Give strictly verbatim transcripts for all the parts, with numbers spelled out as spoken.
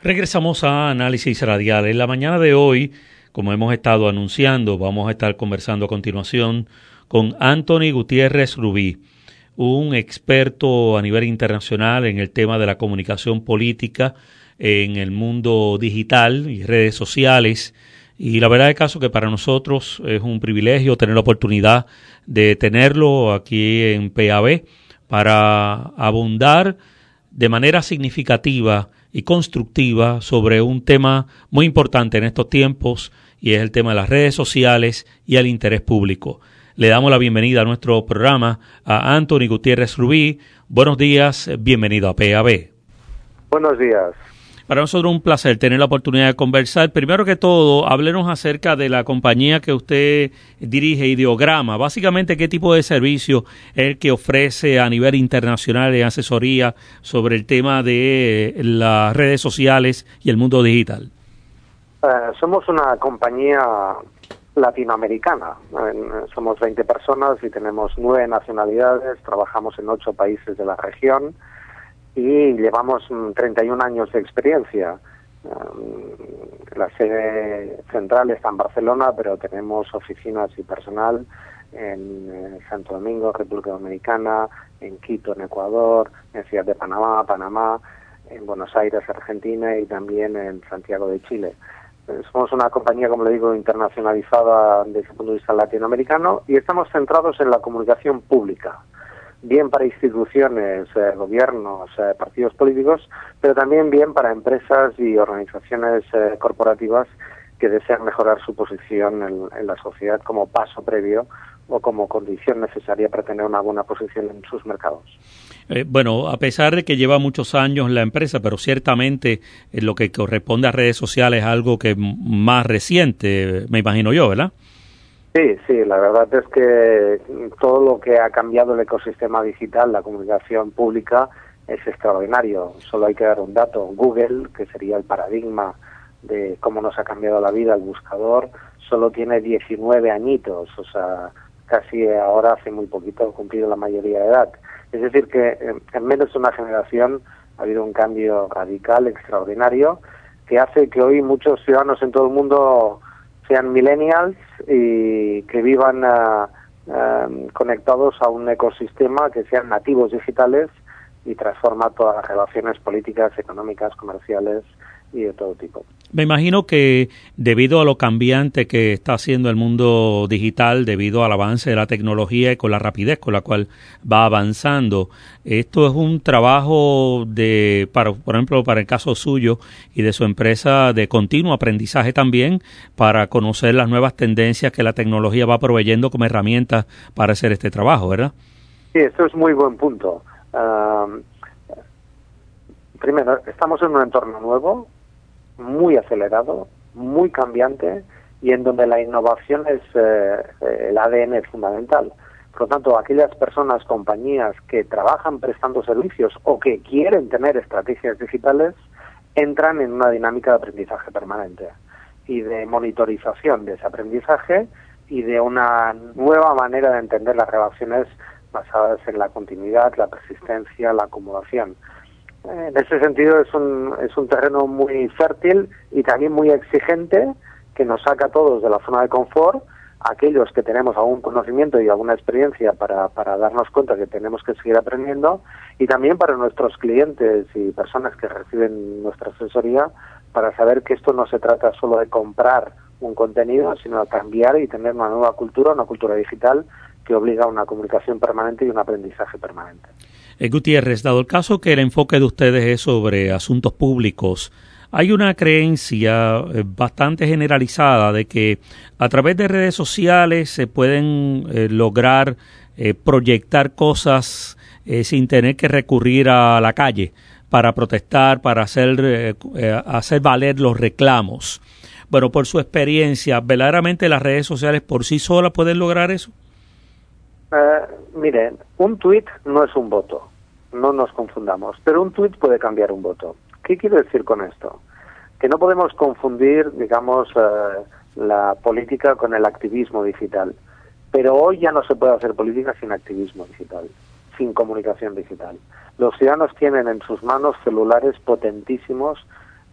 Regresamos a Análisis Radial. En la mañana de hoy, como hemos estado anunciando, vamos a estar conversando a continuación con Anthony Gutiérrez Rubí, un experto a nivel internacional en el tema de la comunicación política en el mundo digital y redes sociales. Y la verdad del caso que para nosotros es un privilegio tener la oportunidad de tenerlo aquí en P A B para abundar de manera significativa y constructiva sobre un tema muy importante en estos tiempos, y es el tema de las redes sociales y el interés público. Le damos la bienvenida a nuestro programa a Anthony Gutiérrez Rubí. Buenos días, bienvenido a P A B. Buenos días. Para nosotros un placer tener la oportunidad de conversar. Primero que todo, háblenos acerca de la compañía que usted dirige, Ideograma. Básicamente, ¿qué tipo de servicio es el que ofrece a nivel internacional de asesoría sobre el tema de las redes sociales y el mundo digital? Eh, somos una compañía latinoamericana. Eh, somos veinte personas y tenemos nueve nacionalidades. Trabajamos en ocho países de la región. Y llevamos treinta y un años de experiencia. La sede central está en Barcelona, pero tenemos oficinas y personal en Santo Domingo, República Dominicana, en Quito, en Ecuador, en Ciudad de Panamá, Panamá, en Buenos Aires, Argentina, y también en Santiago de Chile. Somos una compañía, como le digo, internacionalizada desde el punto de vista latinoamericano, y estamos centrados en la comunicación pública, bien para instituciones, eh, gobiernos, eh, partidos políticos, pero también bien para empresas y organizaciones eh, corporativas que desean mejorar su posición en, en la sociedad como paso previo o como condición necesaria para tener una buena posición en sus mercados. Eh, bueno, a pesar de que lleva muchos años la empresa, pero ciertamente eh, lo que corresponde a redes sociales es algo que más reciente, me imagino yo, ¿verdad? Sí, sí, la verdad es que todo lo que ha cambiado el ecosistema digital, la comunicación pública, es extraordinario. Solo hay que dar un dato. Google, que sería el paradigma de cómo nos ha cambiado la vida el buscador, solo tiene diecinueve añitos, o sea, casi ahora hace muy poquito ha cumplido la mayoría de edad. Es decir, que en menos de una generación ha habido un cambio radical, extraordinario, que hace que hoy muchos ciudadanos en todo el mundo sean millennials y que vivan uh, uh, conectados a un ecosistema, que sean nativos digitales, y transforma todas las relaciones políticas, económicas, comerciales y de todo tipo. Me imagino que debido a lo cambiante que está haciendo el mundo digital, debido al avance de la tecnología y con la rapidez con la cual va avanzando, esto es un trabajo de, para, por ejemplo, para el caso suyo y de su empresa, de continuo aprendizaje también, para conocer las nuevas tendencias que la tecnología va proveyendo como herramientas para hacer este trabajo, ¿verdad? Sí, esto es muy buen punto. Uh, primero, estamos en un entorno nuevo, muy acelerado, muy cambiante, y en donde la innovación es eh, el A D N fundamental. Por lo tanto, aquellas personas, compañías que trabajan prestando servicios o que quieren tener estrategias digitales, entran en una dinámica de aprendizaje permanente y de monitorización de ese aprendizaje y de una nueva manera de entender las relaciones basadas en la continuidad, la persistencia, la acumulación. En ese sentido es un, es un terreno muy fértil y también muy exigente, que nos saca a todos de la zona de confort, aquellos que tenemos algún conocimiento y alguna experiencia para, para darnos cuenta que tenemos que seguir aprendiendo, y también para nuestros clientes y personas que reciben nuestra asesoría, para saber que esto no se trata solo de comprar un contenido, sino de cambiar y tener una nueva cultura, una cultura digital que obliga a una comunicación permanente y un aprendizaje permanente. Eh, Gutiérrez, dado el caso que el enfoque de ustedes es sobre asuntos públicos, hay una creencia eh, bastante generalizada de que a través de redes sociales se pueden eh, lograr eh, proyectar cosas eh, sin tener que recurrir a la calle para protestar, para hacer, eh, eh, hacer valer los reclamos. Bueno, por su experiencia, ¿verdaderamente las redes sociales por sí solas pueden lograr eso? Uh, miren, un tuit no es un voto, no nos confundamos, pero un tuit puede cambiar un voto. ¿Qué quiero decir con esto? Que no podemos confundir, digamos, uh, la política con el activismo digital, pero hoy ya no se puede hacer política sin activismo digital, sin comunicación digital. Los ciudadanos tienen en sus manos celulares potentísimos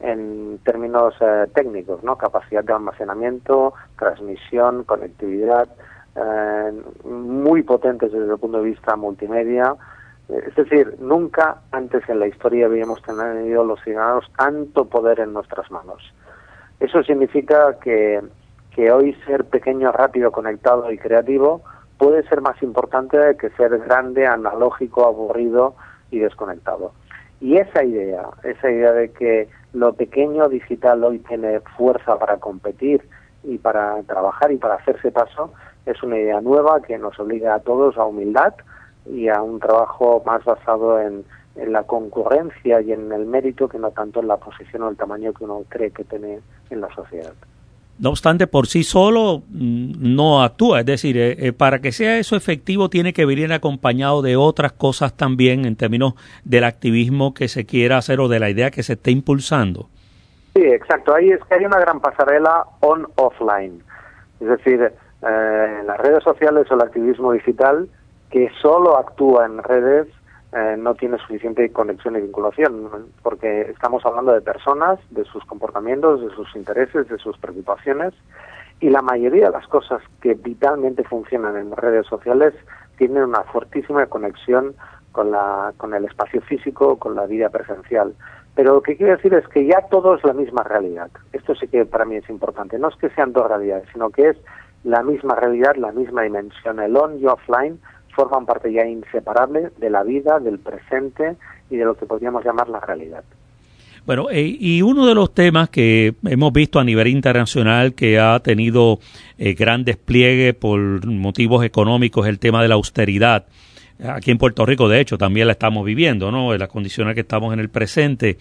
en términos eh, técnicos, ¿no? Capacidad de almacenamiento, transmisión, conectividad, eh, muy potentes desde el punto de vista multimedia. Es decir, nunca antes en la historia habíamos tenido los ciudadanos tanto poder en nuestras manos. Eso significa que, que hoy ser pequeño, rápido, conectado y creativo puede ser más importante que ser grande, analógico, aburrido y desconectado. Y esa idea, esa idea de que lo pequeño digital hoy tiene fuerza para competir y para trabajar y para hacerse paso, es una idea nueva que nos obliga a todos a humildad y a un trabajo más basado en, en la concurrencia y en el mérito que no tanto en la posición o el tamaño que uno cree que tiene en la sociedad. No obstante, por sí solo no actúa, es decir, eh, para que sea eso efectivo tiene que venir acompañado de otras cosas también en términos del activismo que se quiera hacer o de la idea que se esté impulsando. Sí, exacto. Ahí es que hay una gran pasarela on-offline, es decir, eh, en las redes sociales o el activismo digital que solo actúa en redes Eh, no tiene suficiente conexión y vinculación, porque estamos hablando de personas, de sus comportamientos, de sus intereses, de sus preocupaciones, y la mayoría de las cosas que vitalmente funcionan en redes sociales tienen una fortísima conexión con la con el espacio físico, con la vida presencial. Pero lo que quiero decir es que ya todo es la misma realidad. Esto sí que para mí es importante. No es que sean dos realidades, sino que es la misma realidad, la misma dimensión. El on y offline forman parte ya inseparable de la vida, del presente y de lo que podríamos llamar la realidad. Bueno, eh, y uno de los temas que hemos visto a nivel internacional que ha tenido eh, gran despliegue por motivos económicos es el tema de la austeridad. Aquí en Puerto Rico, de hecho, también la estamos viviendo, ¿no? En las condiciones que estamos en el presente.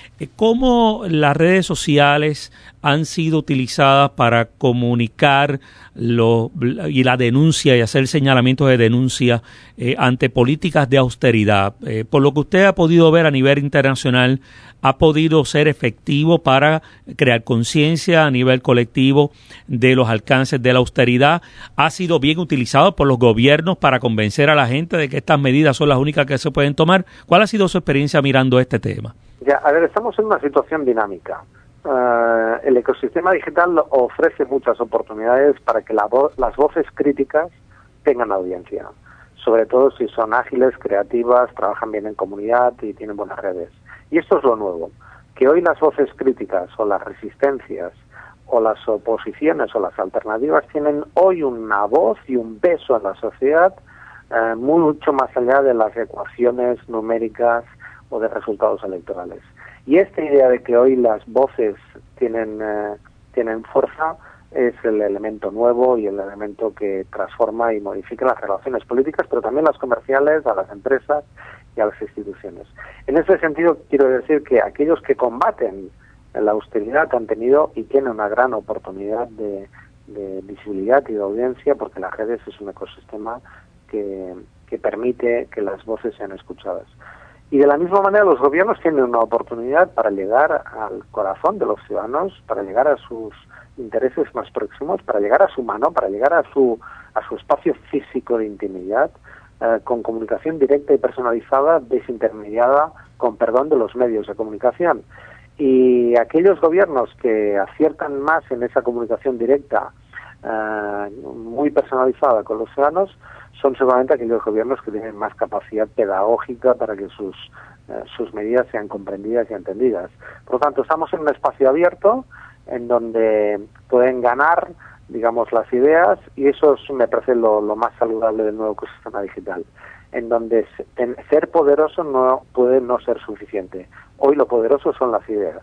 ¿Cómo las redes sociales han sido utilizadas para comunicar lo, y la denuncia y hacer señalamientos de denuncia eh, ante políticas de austeridad? Eh, por lo que usted ha podido ver a nivel internacional, ¿ha podido ser efectivo para crear conciencia a nivel colectivo de los alcances de la austeridad? ¿Ha sido bien utilizado por los gobiernos para convencer a la gente de que estas medidas son las únicas que se pueden tomar? ¿Cuál ha sido su experiencia mirando este tema? Ya, a ver, estamos en una situación dinámica. Uh, el ecosistema digital ofrece muchas oportunidades para que la vo- las voces críticas tengan audiencia, sobre todo si son ágiles, creativas, trabajan bien en comunidad y tienen buenas redes. Y esto es lo nuevo, que hoy las voces críticas o las resistencias o las oposiciones o las alternativas tienen hoy una voz y un peso en la sociedad uh, mucho más allá de las ecuaciones numéricas o de resultados electorales. Y esta idea de que hoy las voces tienen eh, tienen fuerza es el elemento nuevo y el elemento que transforma y modifica las relaciones políticas, pero también las comerciales, a las empresas y a las instituciones. En ese sentido, quiero decir que aquellos que combaten la austeridad han tenido y tienen una gran oportunidad de, de visibilidad y de audiencia, porque las redes es un ecosistema que, que permite que las voces sean escuchadas. Y de la misma manera los gobiernos tienen una oportunidad para llegar al corazón de los ciudadanos, para llegar a sus intereses más próximos, para llegar a su mano, para llegar a su a su espacio físico de intimidad, eh, con comunicación directa y personalizada, desintermediada, con perdón de los medios de comunicación. Y aquellos gobiernos que aciertan más en esa comunicación directa, eh, muy personalizada con los ciudadanos, son seguramente aquellos gobiernos que tienen más capacidad pedagógica para que sus eh, sus medidas sean comprendidas y entendidas. Por lo tanto, estamos en un espacio abierto en donde pueden ganar, digamos, las ideas, y eso es, me parece lo, lo más saludable del nuevo ecosistema digital, en donde en, ser poderoso no puede no ser suficiente. Hoy lo poderoso son las ideas.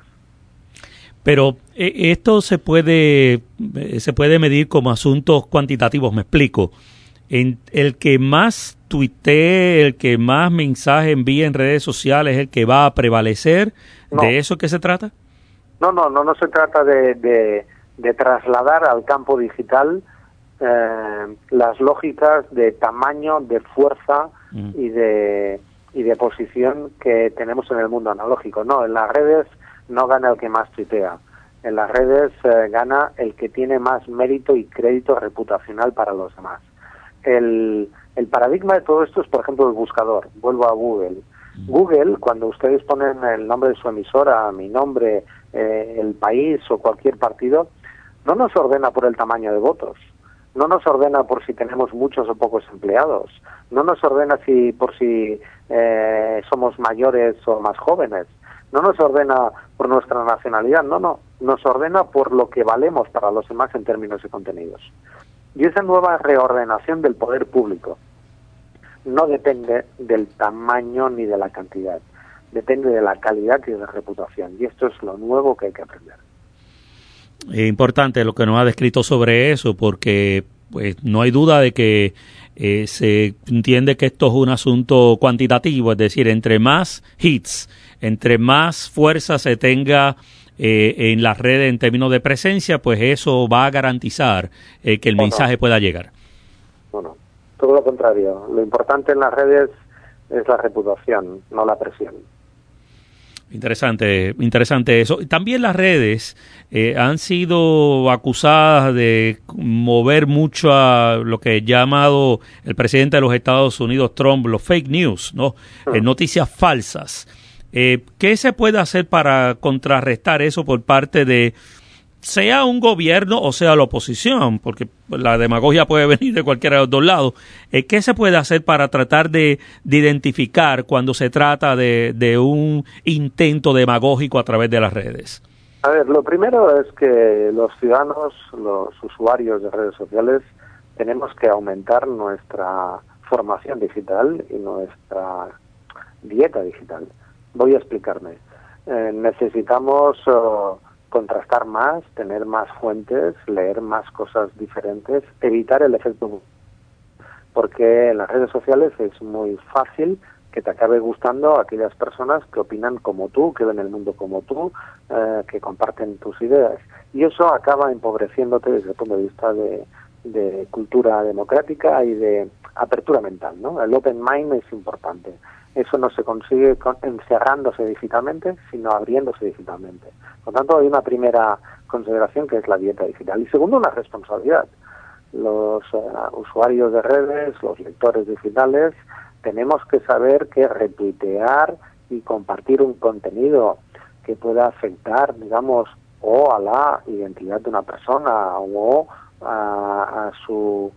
Pero eh, esto se puede eh, se puede medir como asuntos cuantitativos, me explico. En el que más tuitee, el que más mensaje envíe en redes sociales es el que va a prevalecer. No. ¿De eso qué se trata? No, no, no, no se trata de, de, de trasladar al campo digital eh, las lógicas de tamaño, de fuerza mm. y de y de posición que tenemos en el mundo analógico. No, en las redes no gana el que más tuitea. En las redes eh, gana el que tiene más mérito y crédito reputacional para los demás. El, el paradigma de todo esto es, por ejemplo, el buscador. Vuelvo a Google. Google, cuando ustedes ponen el nombre de su emisora, mi nombre, eh, el país o cualquier partido no nos ordena por el tamaño de votos, no nos ordena por si tenemos muchos o pocos empleados, no nos ordena si por si eh, somos mayores o más jóvenes, no nos ordena por nuestra nacionalidad, no, no, nos ordena por lo que valemos para los demás en términos de contenidos. Y esa nueva reordenación del poder público no depende del tamaño ni de la cantidad, depende de la calidad y de la reputación, y esto es lo nuevo que hay que aprender. Es importante lo que nos ha descrito sobre eso, porque pues no hay duda de que eh, se entiende que esto es un asunto cuantitativo, es decir, entre más hits, entre más fuerza se tenga eh, en las redes en términos de presencia, pues eso va a garantizar eh, que el ¿O mensaje no? pueda llegar. Bueno, todo lo contrario. Lo importante en las redes es la reputación, no la presión. Interesante, interesante eso. También las redes eh, han sido acusadas de mover mucho a lo que ha llamado el presidente de los Estados Unidos, Trump, los fake news, ¿no? Hmm. Eh, noticias falsas. Eh, ¿Qué se puede hacer para contrarrestar eso por parte de, sea un gobierno o sea la oposición? Porque la demagogia puede venir de cualquiera de los dos lados. Eh, ¿Qué se puede hacer para tratar de, de identificar cuando se trata de, de un intento demagógico a través de las redes? A ver, lo primero es que los ciudadanos, los usuarios de redes sociales, tenemos que aumentar nuestra formación digital y nuestra dieta digital. Voy a explicarme. Eh, necesitamos uh, contrastar más, tener más fuentes, leer más cosas diferentes, evitar el efecto, porque en las redes sociales es muy fácil que te acabe gustando a aquellas personas que opinan como tú, que ven el mundo como tú, eh, que comparten tus ideas. Y eso acaba empobreciéndote desde el punto de vista de, de cultura democrática y de apertura mental, ¿no? El open mind es importante. Eso no se consigue con, encerrándose digitalmente, sino abriéndose digitalmente. Por tanto, hay una primera consideración que es la dieta digital. Y segundo, una responsabilidad. Los uh, usuarios de redes, los lectores digitales, tenemos que saber que retuitear y compartir un contenido que pueda afectar, digamos, o a la identidad de una persona o a, a su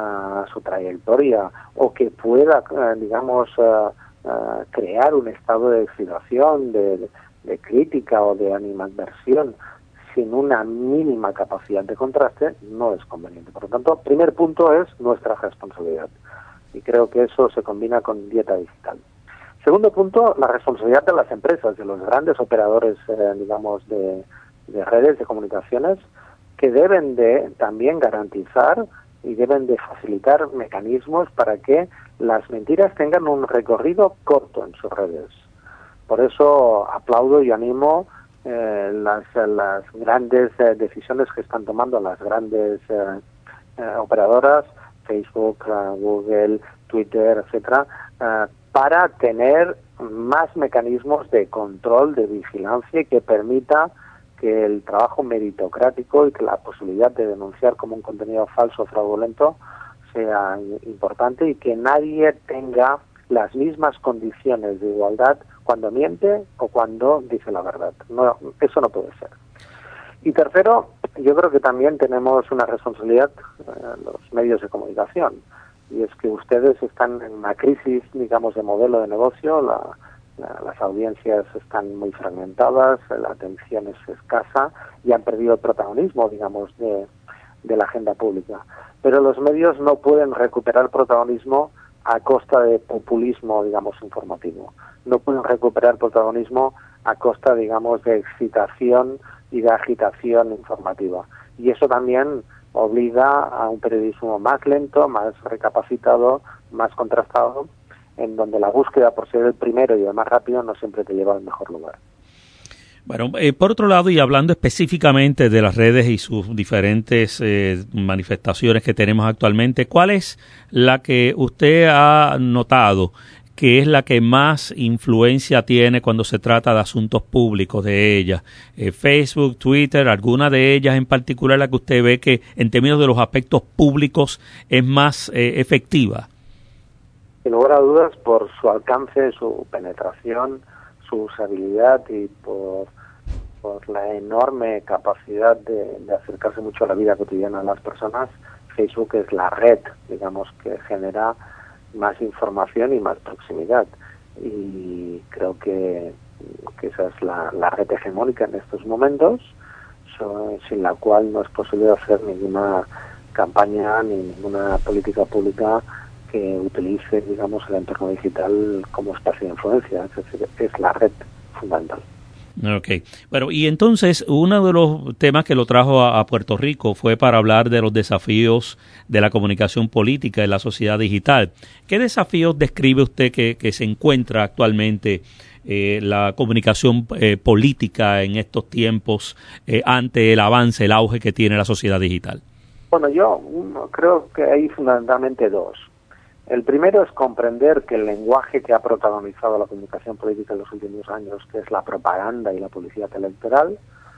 a su trayectoria, o que pueda, uh, digamos, uh, Uh, crear un estado de excitación, de, de crítica o de animadversión sin una mínima capacidad de contraste, no es conveniente. Por lo tanto, primer punto es nuestra responsabilidad. Y creo que eso se combina con dieta digital. Segundo punto, la responsabilidad de las empresas, de los grandes operadores, eh, digamos, de, de redes de comunicaciones, que deben de también garantizar y deben de facilitar mecanismos para que las mentiras tengan un recorrido corto en sus redes. Por eso aplaudo y animo eh, las, las grandes eh, decisiones que están tomando las grandes eh, eh, operadoras, Facebook, uh, Google, Twitter, etcétera, uh, para tener más mecanismos de control, de vigilancia que permita que el trabajo meritocrático y que la posibilidad de denunciar como un contenido falso o fraudulento sea importante y que nadie tenga las mismas condiciones de igualdad cuando miente o cuando dice la verdad. No, eso no puede ser. Y tercero, yo creo que también tenemos una responsabilidad eh, los medios de comunicación, y es que ustedes están en una crisis, digamos, de modelo de negocio. La, la, las audiencias están muy fragmentadas, la atención es escasa y han perdido el protagonismo, digamos, de, de la agenda pública. Pero los medios no pueden recuperar protagonismo a costa de populismo, digamos, informativo. No pueden recuperar protagonismo a costa, digamos, de excitación y de agitación informativa. Y eso también obliga a un periodismo más lento, más recapacitado, más contrastado, en donde la búsqueda por ser el primero y el más rápido no siempre te lleva al mejor lugar. Bueno, eh, por otro lado, y hablando específicamente de las redes y sus diferentes eh, manifestaciones que tenemos actualmente, ¿cuál es la que usted ha notado que es la que más influencia tiene cuando se trata de asuntos públicos de ellas? Eh, Facebook, Twitter, ¿alguna de ellas en particular la que usted ve que en términos de los aspectos públicos es más eh, efectiva? Sin lugar a dudas, por su alcance, su penetración, su usabilidad y por por la enorme capacidad de, de acercarse mucho a la vida cotidiana de las personas, Facebook es la red, digamos, que genera más información y más proximidad. Y creo que, que esa es la, la red hegemónica en estos momentos, so, sin la cual no es posible hacer ninguna campaña ni ninguna política pública que utilice, digamos, el entorno digital como espacio de influencia. Es decir, es la red fundamental. Ok. Bueno, y entonces uno de los temas que lo trajo a, a Puerto Rico fue para hablar de los desafíos de la comunicación política en la sociedad digital. ¿Qué desafíos describe usted que, que se encuentra actualmente eh, la comunicación eh, política en estos tiempos eh, ante el avance, el auge que tiene la sociedad digital? Bueno, yo creo que hay fundamentalmente dos. El primero es comprender que el lenguaje que ha protagonizado la comunicación política en los últimos años, que es la propaganda y la publicidad electoral,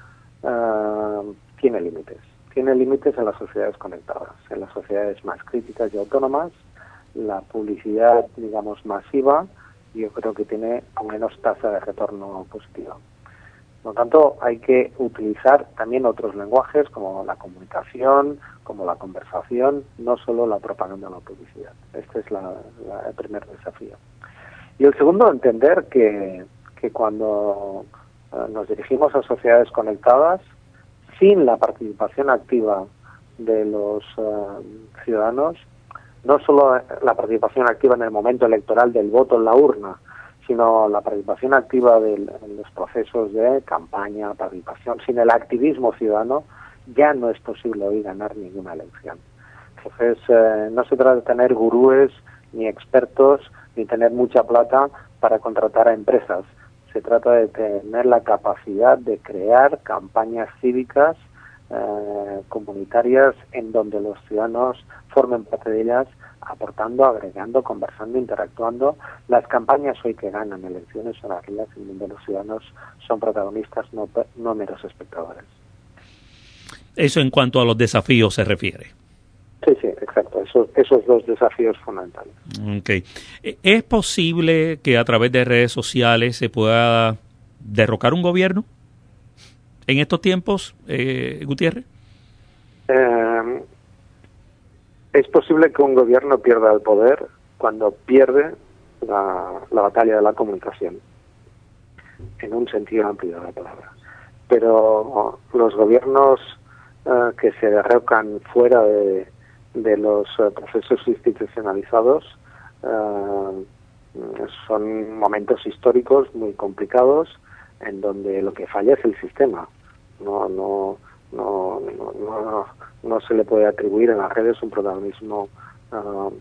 uh, tiene límites. Tiene límites en las sociedades conectadas, en las sociedades más críticas y autónomas. La publicidad, digamos, masiva, yo creo que tiene menos tasa de retorno positiva. Por lo tanto, hay que utilizar también otros lenguajes como la comunicación, como la conversación, no solo la propaganda o la publicidad. Este es la, la, el primer desafío. Y el segundo, entender que, que cuando uh, nos dirigimos a sociedades conectadas, sin la participación activa de los uh, ciudadanos, no solo la participación activa en el momento electoral del voto en la urna, sino la participación activa de, en los procesos de campaña, participación, sin el activismo ciudadano, ya no es posible hoy ganar ninguna elección. Entonces, eh, no se trata de tener gurúes, ni expertos, ni tener mucha plata para contratar a empresas. Se trata de tener la capacidad de crear campañas cívicas, eh, comunitarias, en donde los ciudadanos formen parte de ellas, aportando, agregando, conversando, interactuando. Las campañas hoy que ganan elecciones son aquellas en donde los ciudadanos son protagonistas, no, no meros espectadores. Eso en cuanto a los desafíos se refiere. Sí, sí, exacto. Esos, esos dos desafíos fundamentales. Okay. ¿Es posible que a través de redes sociales se pueda derrocar un gobierno en estos tiempos, eh, Gutiérrez? Eh, es posible que un gobierno pierda el poder cuando pierde la, la batalla de la comunicación, en un sentido amplio de la palabra. Pero los gobiernos uh, que se derrocan fuera de, de los uh, procesos institucionalizados uh, son momentos históricos muy complicados en donde lo que falla es el sistema. No, no, no, no, no, no se le puede atribuir en las redes un protagonismo uh,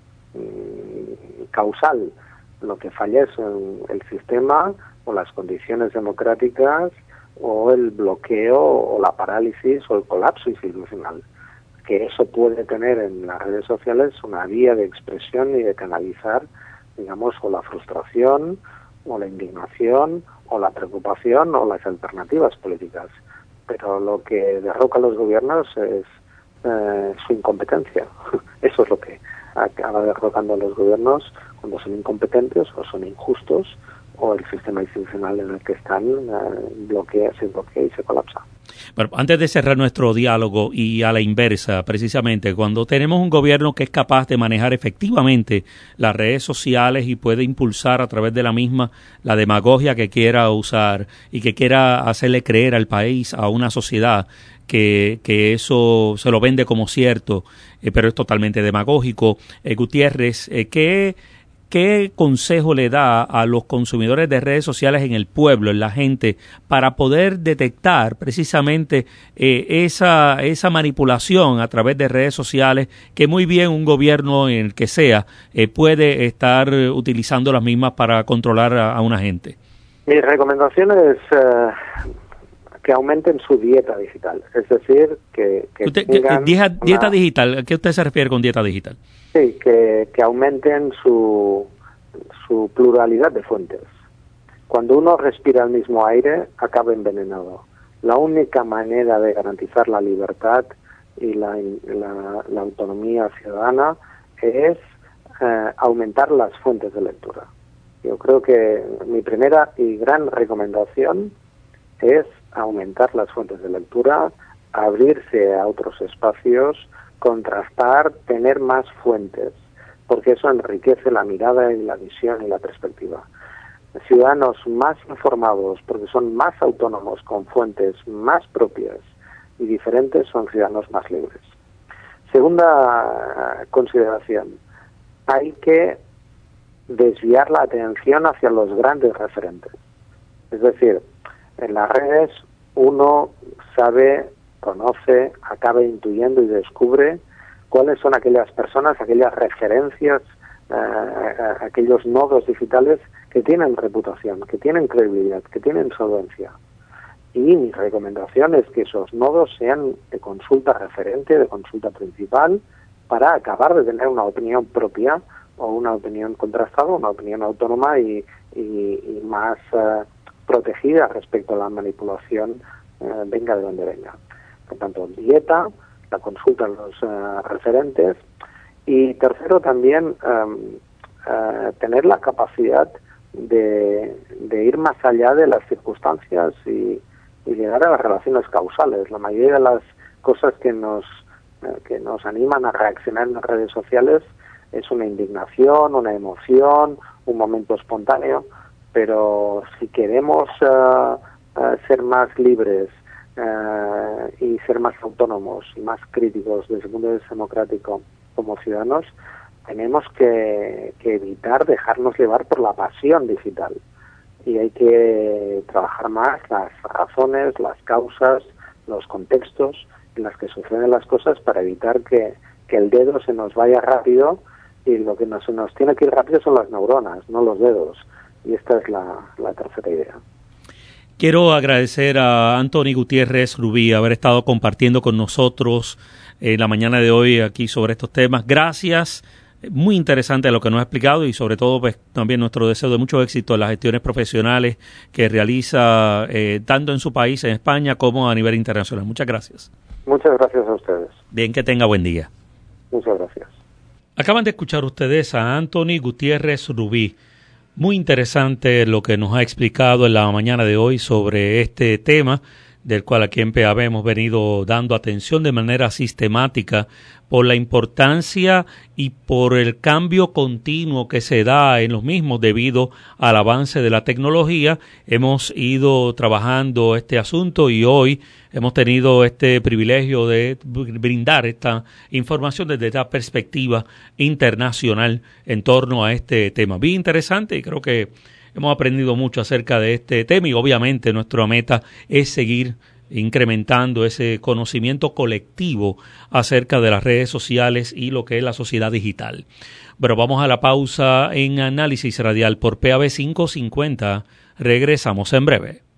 causal. Lo que falla es el, el sistema o las condiciones democráticas o el bloqueo o la parálisis o el colapso institucional. Que eso puede tener en las redes sociales una vía de expresión y de canalizar, digamos, o la frustración o la indignación o la preocupación o las alternativas políticas. Pero lo que derroca a los gobiernos es eh, su incompetencia. Eso es lo que acaba derrocando a los gobiernos cuando son incompetentes o son injustos o el sistema institucional en el que están eh, bloquea, se bloquea y se colapsa. Bueno, antes de cerrar nuestro diálogo y a la inversa, precisamente, cuando tenemos un gobierno que es capaz de manejar efectivamente las redes sociales y puede impulsar a través de la misma la demagogia que quiera usar y que quiera hacerle creer al país, a una sociedad, que, que eso se lo vende como cierto, eh, pero es totalmente demagógico. Eh, Gutiérrez, eh, ¿qué... ¿Qué consejo le da a los consumidores de redes sociales en el pueblo, en la gente, para poder detectar precisamente eh, esa, esa manipulación a través de redes sociales que muy bien un gobierno, en el que sea, eh, puede estar utilizando las mismas para controlar a, a una gente? Mi recomendación es eh, que aumenten su dieta digital, es decir, que... que usted, tengan dieta, una... dieta digital, ¿a qué usted se refiere con dieta digital? Sí, que, que aumenten su, su pluralidad de fuentes. Cuando uno respira el mismo aire, acaba envenenado. La única manera de garantizar la libertad y la, la, la autonomía ciudadana es eh, aumentar las fuentes de lectura. Yo creo que mi primera y gran recomendación es aumentar las fuentes de lectura, abrirse a otros espacios, contrastar, tener más fuentes, porque eso enriquece la mirada y la visión y la perspectiva. Ciudadanos más informados, porque son más autónomos, con fuentes más propias y diferentes, son ciudadanos más libres. Segunda consideración, hay que desviar la atención hacia los grandes referentes. Es decir, en las redes uno sabe, conoce, acaba intuyendo y descubre cuáles son aquellas personas, aquellas referencias, eh, aquellos nodos digitales que tienen reputación, que tienen credibilidad, que tienen solvencia. Y mi recomendación es que esos nodos sean de consulta referente, de consulta principal, para acabar de tener una opinión propia o una opinión contrastada, una opinión autónoma y, y, y más uh, protegida respecto a la manipulación, uh, venga de donde venga. Por tanto, dieta, la consulta a los uh, referentes, y tercero también um, uh, tener la capacidad de, de ir más allá de las circunstancias y, y llegar a las relaciones causales. La mayoría de las cosas que nos uh, que nos animan a reaccionar en las redes sociales es una indignación, una emoción, un momento espontáneo, pero si queremos uh, uh, ser más libres uh, y ser más autónomos y más críticos desde el punto de vista democrático como ciudadanos, tenemos que, que evitar dejarnos llevar por la pasión digital. Y hay que trabajar más las razones, las causas, los contextos en los que suceden las cosas para evitar que, que el dedo se nos vaya rápido, y lo que nos, nos tiene que ir rápido son las neuronas, no los dedos. Y esta es la, la tercera idea. Quiero agradecer a Antoni Gutiérrez Rubí haber estado compartiendo con nosotros en la mañana de hoy aquí sobre estos temas. Gracias. Muy interesante lo que nos ha explicado y sobre todo pues también nuestro deseo de mucho éxito en las gestiones profesionales que realiza eh, tanto en su país, en España, como a nivel internacional. Muchas gracias. Muchas gracias a ustedes. Bien, que tenga buen día. Muchas gracias. Acaban de escuchar ustedes a Antoni Gutiérrez Rubí. Muy interesante lo que nos ha explicado en la mañana de hoy sobre este tema, del cual aquí en P A B hemos venido dando atención de manera sistemática por la importancia y por el cambio continuo que se da en los mismos debido al avance de la tecnología. Hemos ido trabajando este asunto y hoy hemos tenido este privilegio de brindar esta información desde esta perspectiva internacional en torno a este tema. Bien interesante, y creo que hemos aprendido mucho acerca de este tema y obviamente nuestra meta es seguir incrementando ese conocimiento colectivo acerca de las redes sociales y lo que es la sociedad digital. Pero vamos a la pausa en Análisis Radial por P A B quinientos cincuenta. Regresamos en breve.